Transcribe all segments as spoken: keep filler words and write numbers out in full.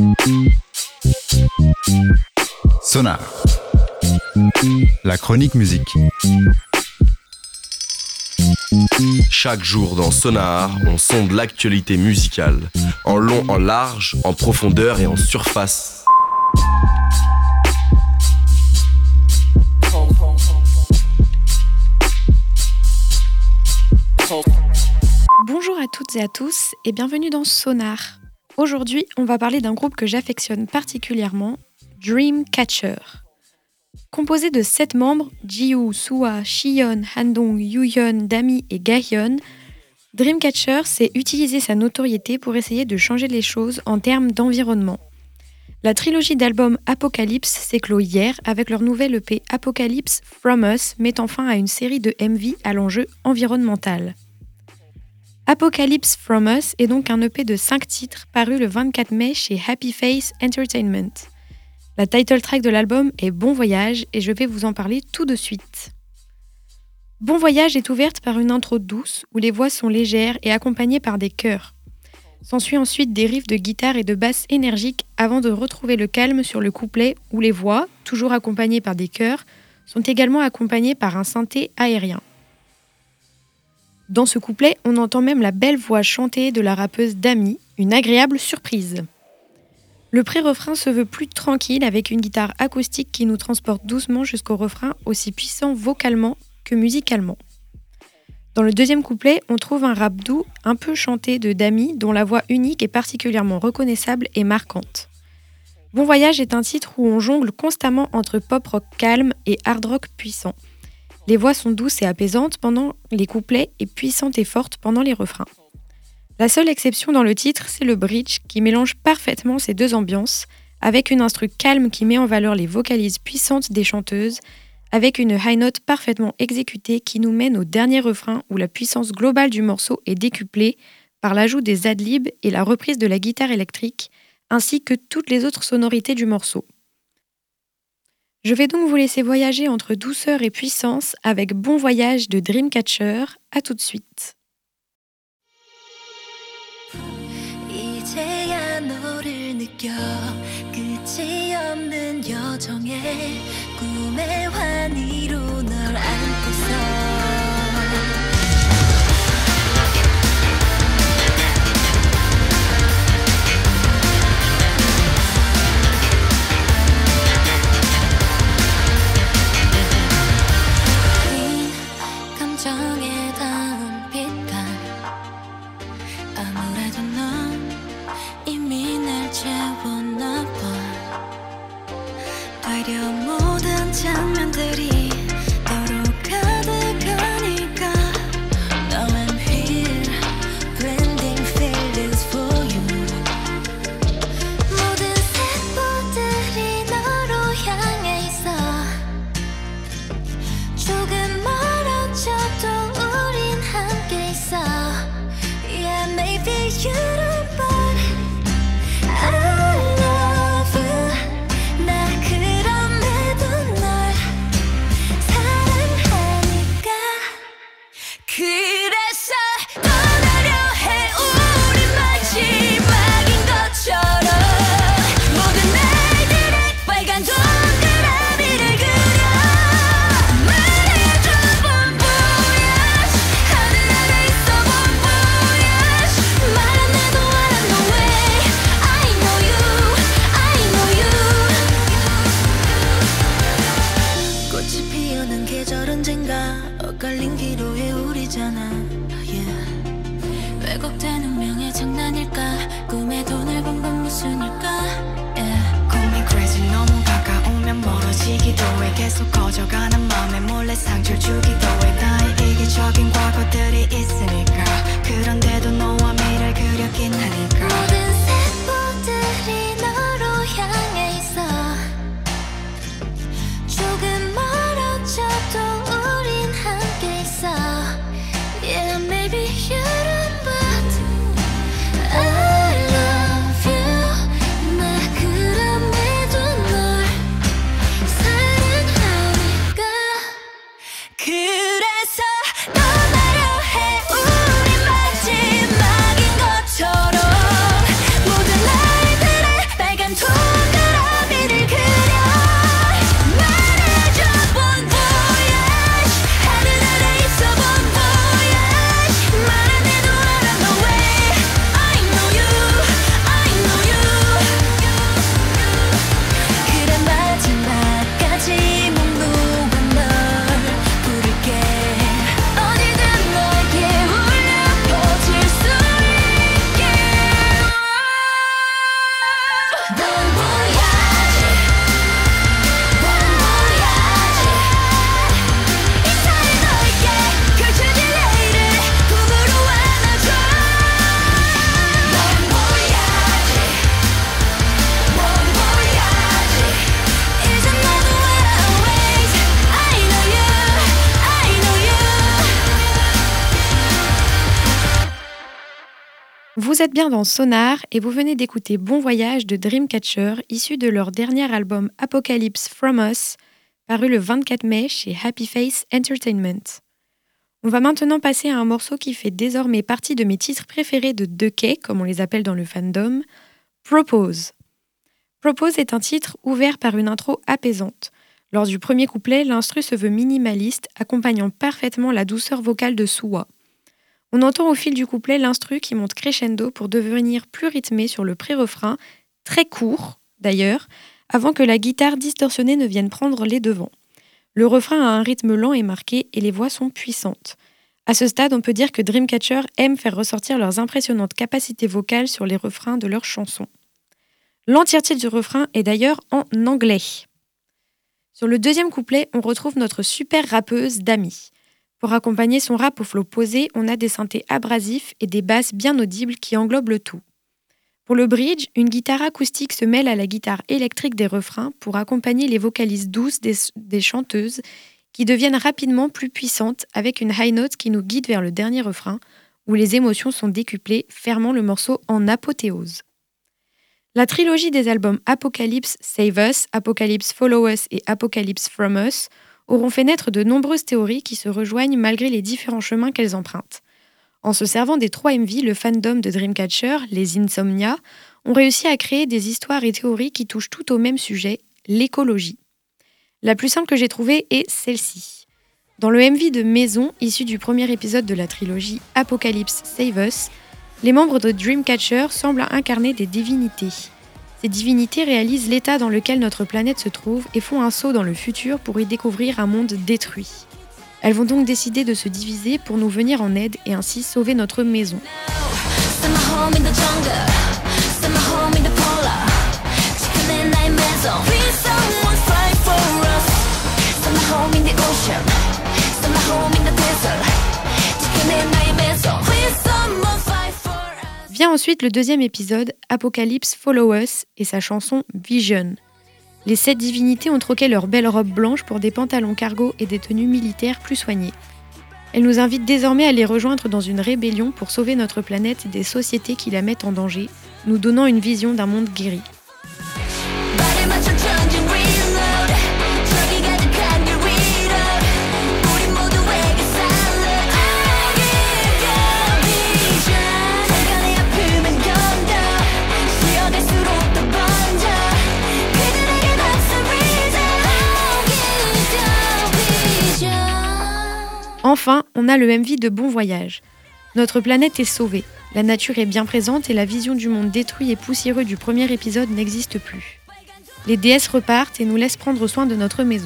Sonar, la chronique musique. Chaque jour dans Sonar, on sonde l'actualité musicale, en long, en large, en profondeur et en surface. Bonjour à toutes et à tous et bienvenue dans Sonar. Aujourd'hui, on va parler d'un groupe que j'affectionne particulièrement, Dreamcatcher. Composé de sept membres, Jiwoo, Suha, Shiyeon, Handong, Yuyeon, Dami et Gahyun, Dreamcatcher sait utiliser sa notoriété pour essayer de changer les choses en termes d'environnement. La trilogie d'albums Apocalypse s'est clos hier avec leur nouvel E P Apocalypse From Us, mettant fin à une série de M V à l'enjeu environnemental. Apocalypse From Us est donc un E P de cinq titres paru le vingt-quatre mai chez Happy Face Entertainment. La title track de l'album est Bon Voyage et je vais vous en parler tout de suite. Bon Voyage est ouverte par une intro douce où les voix sont légères et accompagnées par des chœurs. S'ensuit ensuite des riffs de guitare et de basse énergiques avant de retrouver le calme sur le couplet où les voix, toujours accompagnées par des chœurs, sont également accompagnées par un synthé aérien. Dans ce couplet, on entend même la belle voix chantée de la rappeuse Dami, une agréable surprise. Le pré-refrain se veut plus tranquille avec une guitare acoustique qui nous transporte doucement jusqu'au refrain aussi puissant vocalement que musicalement. Dans le deuxième couplet, on trouve un rap doux, un peu chanté de Dami dont la voix unique est particulièrement reconnaissable et marquante. Bon Voyage est un titre où on jongle constamment entre pop rock calme et hard rock puissant. Les voix sont douces et apaisantes pendant les couplets et puissantes et fortes pendant les refrains. La seule exception dans le titre, c'est le bridge qui mélange parfaitement ces deux ambiances, avec une instru calme qui met en valeur les vocalises puissantes des chanteuses, avec une high note parfaitement exécutée qui nous mène au dernier refrain où la puissance globale du morceau est décuplée par l'ajout des ad-libs et la reprise de la guitare électrique, ainsi que toutes les autres sonorités du morceau. Je vais donc vous laisser voyager entre douceur et puissance avec Bon Voyage de Dreamcatcher. À tout de suite. 이제야 너를 느껴 끝이 없는 여정에 꿈의 환희로 널 안고서 감정에 닿은 빛감 아무래도 넌 이미 날 채웠나 봐 되려 모든 장면들이 너로 가득하니까 Now I'm here blending feelings for you 모든 세포들이 너로 향해 있어 조금 멀어져도 우린 함께 있어 Yeah, maybe you don't but I love you 나 그럼에도 널 사랑하니까 그래서 떠나려 해 우리 마지막인 것처럼 모든 날들의 빨간 동그라미를 그려 말해줘 Bon Voyage 하늘 아래 있어 Bon Voyage 말 안 해도 I know way I know you I know you 꽃이 피어난 계절 언젠가 엇갈린 기로에 우리잖아 yeah. 왜곡된 운명의 장난일까 꿈에도 넓은 건 무슨 일까 yeah. Call me crazy 너무 가까우면 멀어지기도 해 계속 커져가는 마음에 몰래 상처를 주기도 해 나의 이기적인 과거들이 있으니까 그런데도 너와 미래를 그렸긴 하니까 모든 세포들이 너로 향해 있어 조금 멀어져도 우린 함께 있어 Yeah, maybe you don't but I love you 나 그럼에도 널 사랑하니까 그래서 떠나려 해 우리 마지막 Vous êtes bien dans Sonar et vous venez d'écouter Bon Voyage de Dreamcatcher, issu de leur dernier album Apocalypse From Us, paru le vingt-quatre mai chez Happy Face Entertainment. On va maintenant passer à un morceau qui fait désormais partie de mes titres préférés de deux K, comme on les appelle dans le fandom, Propose. Propose est un titre ouvert par une intro apaisante. Lors du premier couplet, l'instru se veut minimaliste, accompagnant parfaitement la douceur vocale de Suwa. On entend au fil du couplet l'instru qui monte crescendo pour devenir plus rythmé sur le pré-refrain, très court d'ailleurs, avant que la guitare distorsionnée ne vienne prendre les devants. Le refrain a un rythme lent et marqué et les voix sont puissantes. À ce stade, on peut dire que Dreamcatcher aime faire ressortir leurs impressionnantes capacités vocales sur les refrains de leurs chansons. L'entièreté du refrain est d'ailleurs en anglais. Sur le deuxième couplet, on retrouve notre super rappeuse Dami. Pour accompagner son rap au flow posé, on a des synthés abrasifs et des basses bien audibles qui englobent le tout. Pour le bridge, une guitare acoustique se mêle à la guitare électrique des refrains pour accompagner les vocalises douces des, des chanteuses qui deviennent rapidement plus puissantes avec une high note qui nous guide vers le dernier refrain où les émotions sont décuplées, fermant le morceau en apothéose. La trilogie des albums Apocalypse Save Us, Apocalypse Follow Us et Apocalypse From Us auront fait naître de nombreuses théories qui se rejoignent malgré les différents chemins qu'elles empruntent. En se servant des trois M V, le fandom de Dreamcatcher, les Insomnia, ont réussi à créer des histoires et théories qui touchent tout au même sujet, l'écologie. La plus simple que j'ai trouvée est celle-ci. Dans le M V de Maison, issu du premier épisode de la trilogie Apocalypse Save Us, les membres de Dreamcatcher semblent incarner des divinités. Ces divinités réalisent l'état dans lequel notre planète se trouve et font un saut dans le futur pour y découvrir un monde détruit. Elles vont donc décider de se diviser pour nous venir en aide et ainsi sauver notre maison. Vient ensuite le deuxième épisode, Apocalypse Follow Us et sa chanson Vision. Les sept divinités ont troqué leurs belles robes blanches pour des pantalons cargo et des tenues militaires plus soignées. Elles nous invitent désormais à les rejoindre dans une rébellion pour sauver notre planète des sociétés qui la mettent en danger, nous donnant une vision d'un monde guéri. Enfin, on a le M V de Bon Voyage. Notre planète est sauvée, la nature est bien présente et la vision du monde détruit et poussiéreux du premier épisode n'existe plus. Les déesses repartent et nous laissent prendre soin de notre maison.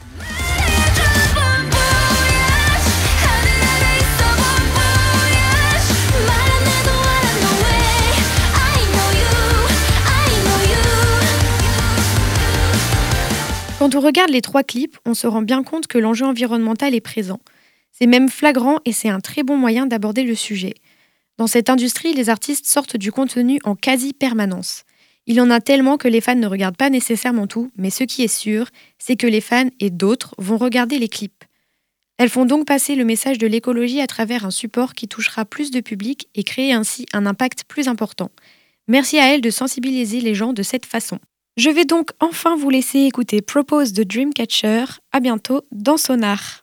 Quand on regarde les trois clips, on se rend bien compte que l'enjeu environnemental est présent. C'est même flagrant et c'est un très bon moyen d'aborder le sujet. Dans cette industrie, les artistes sortent du contenu en quasi-permanence. Il y en a tellement que les fans ne regardent pas nécessairement tout, mais ce qui est sûr, c'est que les fans et d'autres vont regarder les clips. Elles font donc passer le message de l'écologie à travers un support qui touchera plus de public et créer ainsi un impact plus important. Merci à elles de sensibiliser les gens de cette façon. Je vais donc enfin vous laisser écouter Propose de Dreamcatcher. À bientôt dans Sonar.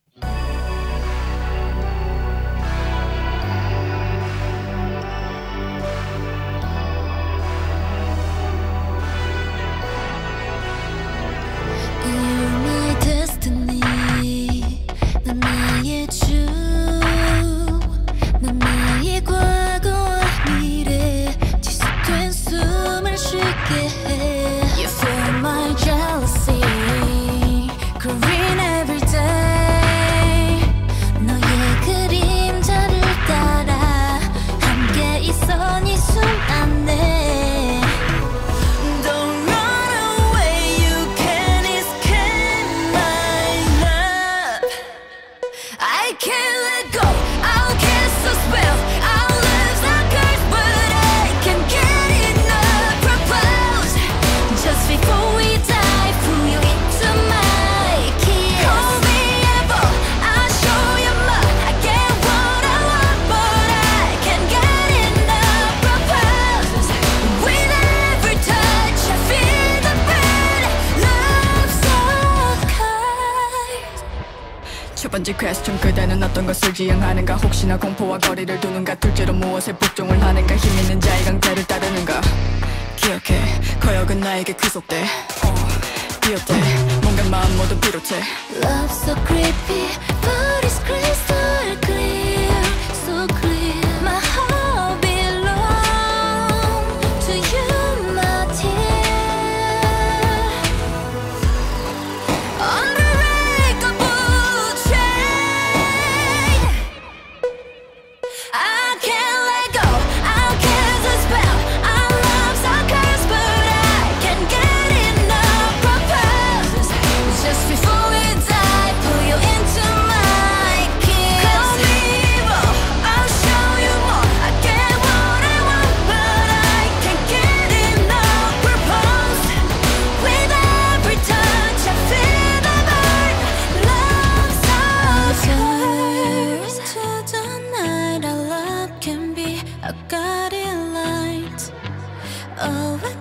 You feel my jealousy, growing every day. 너의 그림자를 따라 함께 있어 네 숨 안에. Don't run away, you can't escape my love. I can't let go, I'll cast a spell. I'll lose the curse, but I can't get enough. Propose just before we die. Pull you into my kiss. Call me apple, I'll show you more. I get what I want, but I can't get enough. 첫 번째 퀘스천 그대는 어떤 것을 지향하는가 혹시나 공포와 거리를 두는가 둘째로 무엇에 복종을 하는가 힘있는 자의 강제를 따르는가 기억해 거역은 나에게 귀속돼 어, 비롯돼 뭔가 마음 모두 비롯해 Love so creepy, but it's crystal clear, so clear. My heart belongs to you, my dear. Unbreakable chain. I can't let go. I'll cast a spell. Our love's our curse, but I can't get enough. Propose just before we die. Pull you into my kiss. Call me evil. I'll show you more. I get what I want, but I can't get enough. Propose with every touch. I feel the burn. Love's our curse. To the night, our love can be a guiding light. Oh,